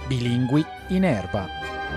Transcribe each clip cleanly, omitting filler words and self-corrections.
Bilingui in erba.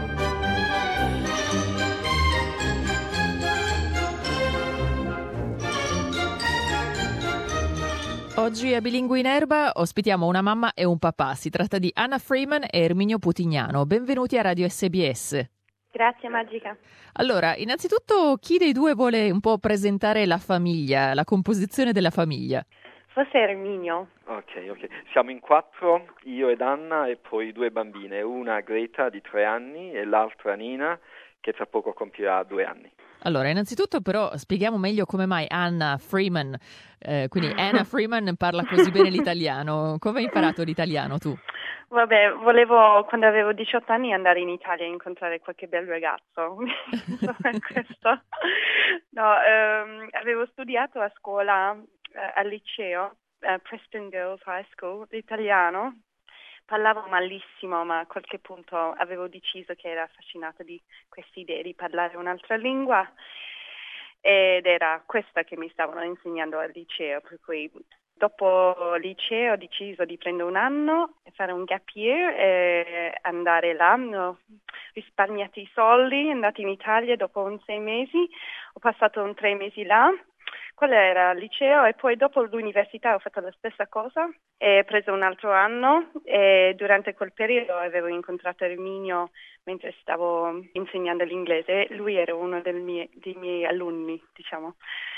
Oggi a Bilingui in erba ospitiamo una mamma e un papà. Si tratta di Anna Freeman e Erminio Putignano. Benvenuti a Radio SBS. Grazie Magica. Allora, innanzitutto chi dei due vuole un po' presentare la famiglia, la composizione della famiglia? Forse Erminio. Ok. Siamo in 4, io ed Anna, e poi 2 bambine, una Greta di 3 anni e l'altra Nina, che tra poco compirà 2 anni. Allora, innanzitutto però spieghiamo meglio come mai Anna Freeman, quindi Anna Freeman parla così bene l'italiano. Come hai imparato l'italiano tu? Vabbè, volevo quando avevo 18 anni andare in Italia a incontrare qualche bel ragazzo. Questo. No, avevo studiato a scuola, al liceo, Preston Girls High School, l'italiano. Parlavo malissimo, ma a qualche punto avevo deciso che ero affascinata di questa idea di parlare un'altra lingua ed era questa che mi stavano insegnando al liceo, per cui dopo liceo ho deciso di prendere un anno e fare un gap year e andare là. Ho risparmiato i soldi, andata in Italia dopo 6 mesi, ho passato 3 mesi là. Quello era il liceo e poi dopo l'università ho fatto la stessa cosa e ho preso un altro anno e durante quel periodo avevo incontrato Erminio mentre stavo insegnando l'inglese. Lui era uno dei miei alunni, diciamo.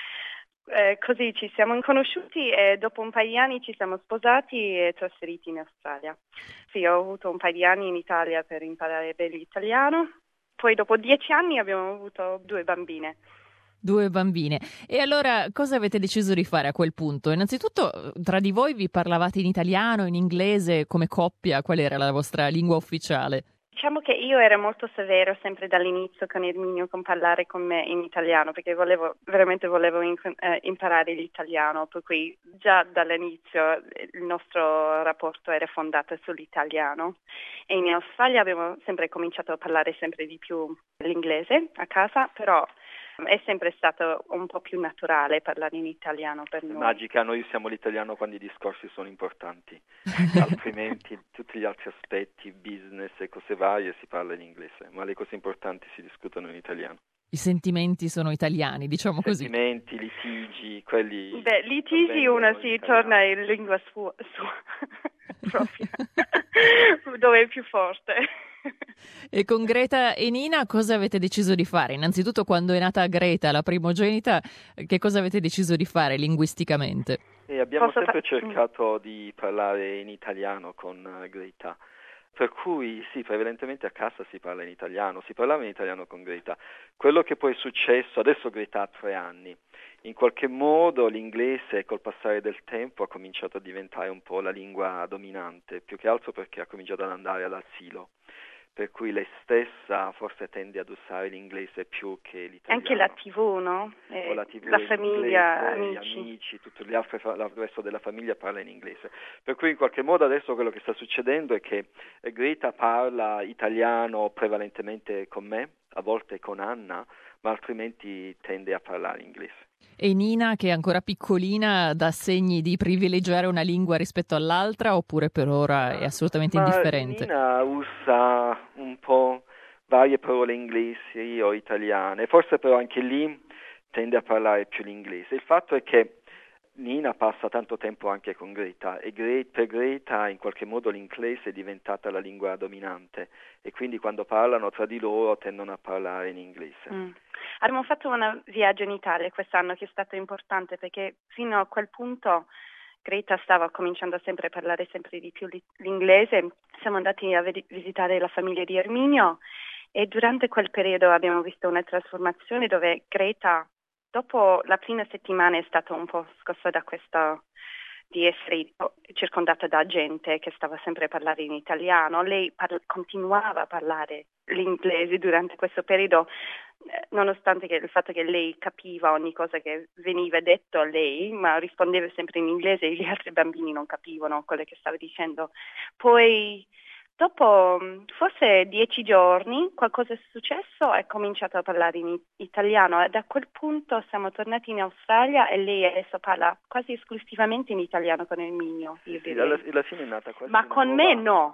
Così ci siamo conosciuti e dopo un paio di anni ci siamo sposati e trasferiti in Australia. Sì, ho avuto un paio di anni in Italia per imparare bene l'italiano. Poi dopo 10 anni abbiamo avuto 2 bambine. 2 bambine. E allora cosa avete deciso di fare a quel punto? Innanzitutto, tra di voi vi parlavate in italiano, in inglese, come coppia? Qual era la vostra lingua ufficiale? Diciamo che io ero molto severo sempre dall'inizio con Erminio con parlare con me in italiano perché volevo imparare l'italiano, per cui già dall'inizio il nostro rapporto era fondato sull'italiano e in Australia abbiamo sempre cominciato a parlare sempre di più l'inglese a casa, però è sempre stato un po' più naturale parlare in italiano per noi. Magica, noi usiamo l'italiano quando i discorsi sono importanti, altrimenti tutti gli altri aspetti, business e cose varie si parla in inglese, ma le cose importanti si discutono in italiano. I sentimenti sono italiani, diciamo così. Sentimenti, litigi, quelli... Beh, litigi uno si torna in lingua sua propria, dove è più forte. E con Greta e Nina cosa avete deciso di fare? Innanzitutto quando è nata Greta, la primogenita, che cosa avete deciso di fare linguisticamente? Abbiamo sempre cercato di parlare in italiano con Greta, per cui sì, prevalentemente a casa si parla in italiano, si parlava in italiano con Greta. Quello che poi è successo, adesso Greta ha 3 anni, in qualche modo l'inglese col passare del tempo ha cominciato a diventare un po' la lingua dominante, più che altro perché ha cominciato ad andare all'asilo. Per cui lei stessa forse tende ad usare l'inglese più che l'italiano. Anche la TV, no? La TV, la famiglia, inglese, gli amici, tutto il resto della famiglia parla in inglese. Per cui in qualche modo adesso quello che sta succedendo è che Greta parla italiano prevalentemente con me, a volte con Anna, ma altrimenti tende a parlare inglese. E Nina, che è ancora piccolina, dà segni di privilegiare una lingua rispetto all'altra oppure per ora è assolutamente indifferente? Nina usa un po' varie parole inglesi o italiane, forse però anche lì tende a parlare più l'inglese. Il fatto è che Nina passa tanto tempo anche con Greta e per Greta in qualche modo l'inglese è diventata la lingua dominante e quindi quando parlano tra di loro tendono a parlare in inglese. Abbiamo fatto un viaggio in Italia quest'anno che è stato importante perché fino a quel punto Greta stava cominciando sempre a parlare sempre di più l'inglese. Siamo andati a visitare la famiglia di Erminio e durante quel periodo abbiamo visto una trasformazione dove Greta, dopo la prima settimana, è stata un po' scossa da questa di essere circondata da gente che stava sempre a parlare in italiano. Lei continuava a parlare l'inglese durante questo periodo, nonostante il fatto che lei capiva ogni cosa che veniva detto a lei, ma rispondeva sempre in inglese e gli altri bambini non capivano quello che stava dicendo. Poi dopo forse 10 giorni qualcosa è successo e ha cominciato a parlare in italiano e da quel punto siamo tornati in Australia e lei adesso parla quasi esclusivamente in italiano con Erminio. Sì, alla fine è nata quasi ma con me no.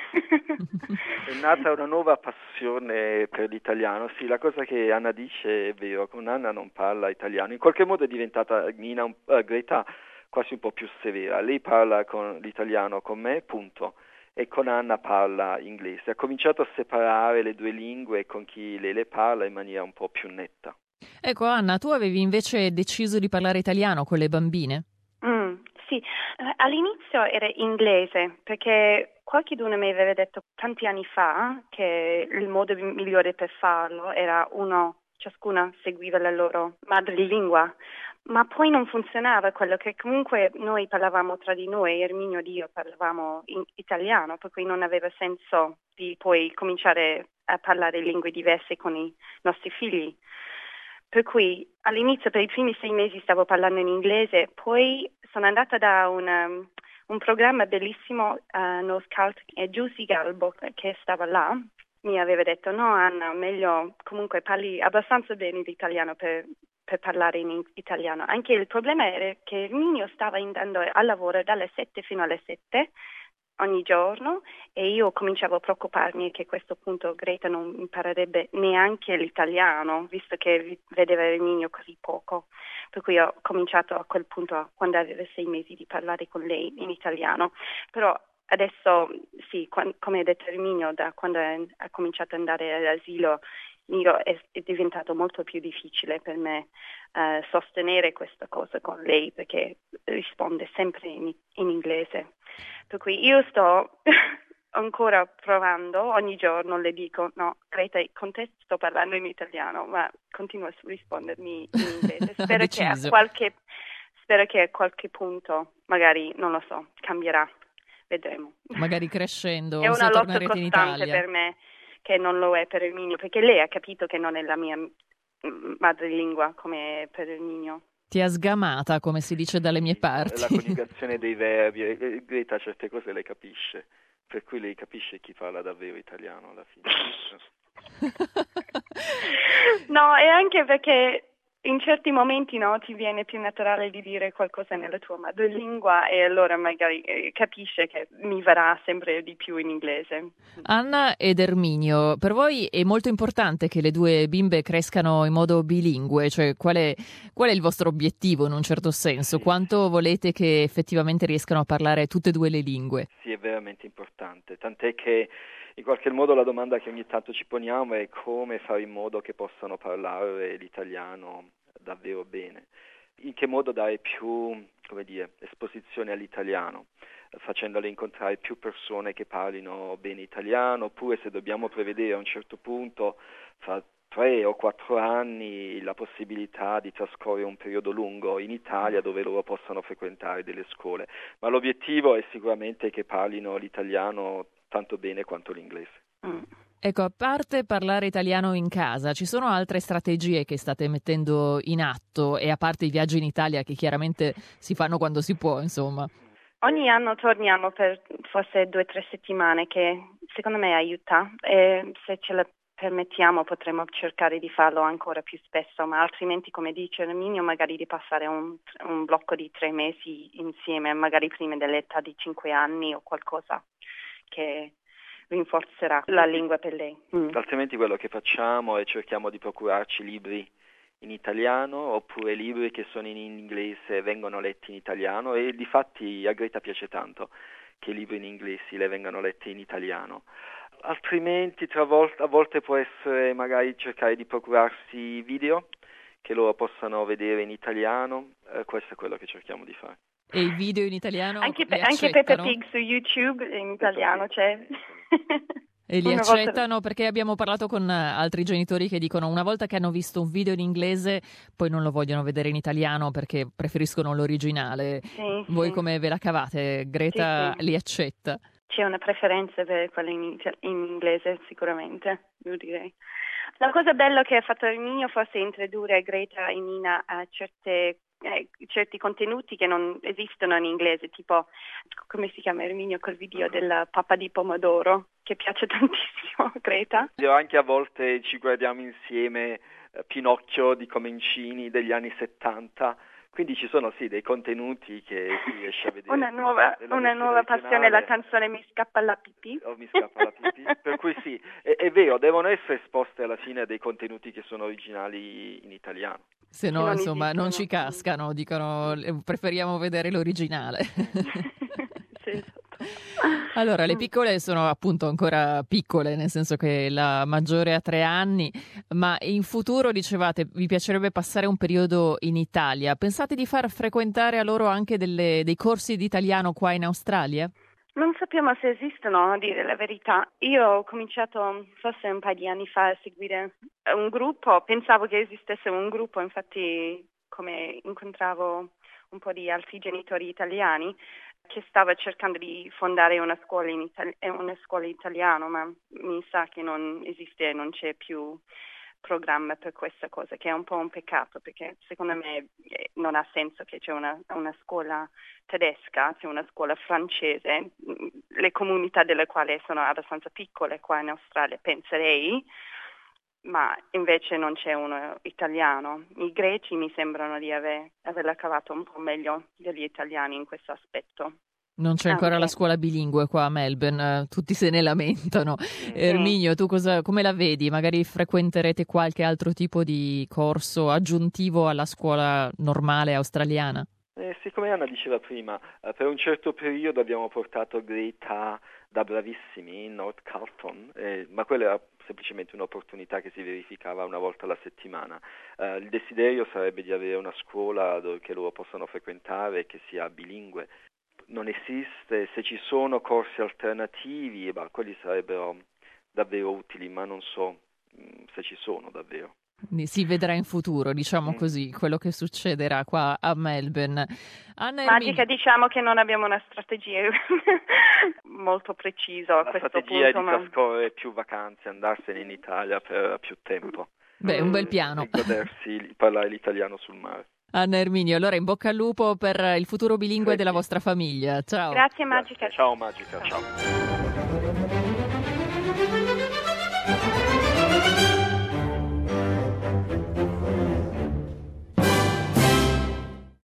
È nata una nuova passione per l'italiano. Sì, la cosa che Anna dice è vero, con Anna non parla italiano. In qualche modo è diventata Greta quasi un po' più severa. Lei parla con l'italiano con me, punto. E con Anna parla inglese. Ha cominciato a separare le due lingue con chi le parla in maniera un po' più netta. Ecco, Anna, tu avevi invece deciso di parlare italiano con le bambine? Sì, all'inizio era inglese, perché qualcuno mi aveva detto tanti anni fa che il modo migliore per farlo era ciascuna seguiva la loro madrelingua, ma poi non funzionava quello che comunque noi parlavamo tra di noi, Erminio ed io parlavamo in italiano, per cui non aveva senso di poi cominciare a parlare lingue diverse con i nostri figli. Per cui all'inizio per i primi 6 mesi stavo parlando in inglese, poi sono andata da un programma bellissimo a North Carolina e Giusy Galbo che stava là mi aveva detto no Anna, meglio comunque parli abbastanza bene l'italiano per parlare in italiano. Anche il problema era che Erminio stava andando al lavoro dalle 7 fino alle 7 ogni giorno e io cominciavo a preoccuparmi che a questo punto Greta non imparerebbe neanche l'italiano, visto che vedeva Erminio così poco. Per cui ho cominciato a quel punto, quando aveva 6 mesi, di parlare con lei in italiano. Però adesso, sì, come ha detto Erminio, da quando ha cominciato ad andare all'asilo, è diventato molto più difficile per me sostenere questa cosa con lei perché risponde sempre in inglese. Per cui io sto ancora provando, ogni giorno le dico no, Greta, con te sto parlando in italiano, ma continua a rispondermi in inglese. Spero che a qualche punto, magari, non lo so, cambierà, vedremo. Magari crescendo, è una se lotta tornerete in costante Italia. Per me, che non lo è per Erminio, perché lei ha capito che non è la mia madrelingua come per Erminio. Ti ha sgamata, come si dice dalle mie parti. La coniugazione dei verbi, Greta certe cose le capisce, per cui lei capisce chi parla davvero italiano alla fine. No, e anche perché in certi momenti no, ti viene più naturale di dire qualcosa nella tua madrelingua e allora magari capisce che mi verrà sempre di più in inglese. Anna ed Erminio, per voi è molto importante che le due bimbe crescano in modo bilingue, cioè qual è il vostro obiettivo in un certo senso? Sì. Quanto volete che effettivamente riescano a parlare tutte e due le lingue? Sì, è veramente importante, tant'è che in qualche modo la domanda che ogni tanto ci poniamo è come fare in modo che possano parlare l'italiano davvero bene. In che modo dare più, esposizione all'italiano, facendole incontrare più persone che parlino bene italiano, oppure se dobbiamo prevedere a un certo punto, fra 3 o 4 anni, la possibilità di trascorrere un periodo lungo in Italia dove loro possano frequentare delle scuole. Ma l'obiettivo è sicuramente che parlino l'italiano tanto bene quanto l'inglese. Ecco, a parte parlare italiano in casa, ci sono altre strategie che state mettendo in atto e a parte i viaggi in Italia che chiaramente si fanno quando si può, insomma? Ogni anno torniamo per forse 2 o 3 settimane che secondo me aiuta e se ce la permettiamo potremo cercare di farlo ancora più spesso, ma altrimenti come dice Erminio magari di passare un blocco di 3 mesi insieme, magari prima dell'età di 5 anni o qualcosa che rinforzerà la lingua per lei. Altrimenti quello che facciamo è cerchiamo di procurarci libri in italiano oppure libri che sono in inglese e vengono letti in italiano e difatti a Greta piace tanto che i libri in inglese le vengano letti in italiano. Altrimenti a volte può essere magari cercare di procurarsi video che loro possano vedere in italiano, questo è quello che cerchiamo di fare. E i video in italiano anche accettano? Peppa Pig su YouTube in italiano c'è. E li accettano perché abbiamo parlato con altri genitori che dicono una volta che hanno visto un video in inglese poi non lo vogliono vedere in italiano perché preferiscono l'originale. Sì, Voi come ve la cavate? Greta sì. li accetta? C'è una preferenza per quello in inglese sicuramente, io direi. La cosa bella che ha fatto Erminio forse è introdurre Greta e Nina a certi contenuti che non esistono in inglese, tipo come si chiama Erminio col video della pappa di pomodoro che piace tantissimo a Greta. Anche a volte ci guardiamo insieme Pinocchio di Comencini degli anni 70, Quindi ci sono sì dei contenuti che si riesce a vedere. Una nuova passione, la canzone Mi scappa la pipì. Mi scappa la pipì. Per cui sì, è vero, devono essere esposte alla fine a dei contenuti che sono originali in italiano. Se no, non insomma, esistono. non ci cascano, dicono preferiamo vedere l'originale. Sì, esatto. Allora, le piccole sono appunto ancora piccole, nel senso che la maggiore ha 3 anni, ma in futuro, dicevate, vi piacerebbe passare un periodo in Italia. Pensate di far frequentare a loro anche dei corsi di italiano qua in Australia? Non sappiamo se esistono, a dire la verità. Io ho cominciato forse un paio di anni fa a seguire un gruppo, pensavo che esistesse un gruppo, infatti come incontravo un po' di altri genitori italiani che stava cercando di fondare una scuola italiana, ma mi sa che non esiste, non c'è più programma per questa cosa, che è un po' un peccato, perché secondo me non ha senso che c'è una scuola tedesca, c'è una scuola francese, le comunità delle quali sono abbastanza piccole qua in Australia, penserei, ma invece non c'è uno italiano. I greci mi sembrano di averla cavato un po' meglio degli italiani in questo aspetto. Non c'è ancora la scuola bilingue qua a Melbourne, tutti se ne lamentano. Erminio, tu come la vedi? Magari frequenterete qualche altro tipo di corso aggiuntivo alla scuola normale australiana? Sì, come Anna diceva prima, per un certo periodo abbiamo portato Greta da bravissimi in North Carlton, ma quella era semplicemente un'opportunità che si verificava una volta alla settimana. Il desiderio sarebbe di avere una scuola che loro possano frequentare, che sia bilingue. Non esiste, se ci sono corsi alternativi, quelli sarebbero davvero utili, ma non so se ci sono davvero. Si vedrà in futuro, diciamo così, quello che succederà qua a Melbourne. Magica, diciamo che non abbiamo una strategia molto precisa a questo punto. La strategia è di trascorrere più vacanze, andarsene in Italia per più tempo. Beh, un bel piano. E godersi parlare l'italiano sul mare. Anna Erminio, allora in bocca al lupo per il futuro bilingue della vostra famiglia. Ciao. Grazie Magica. Ciao Magica, ciao.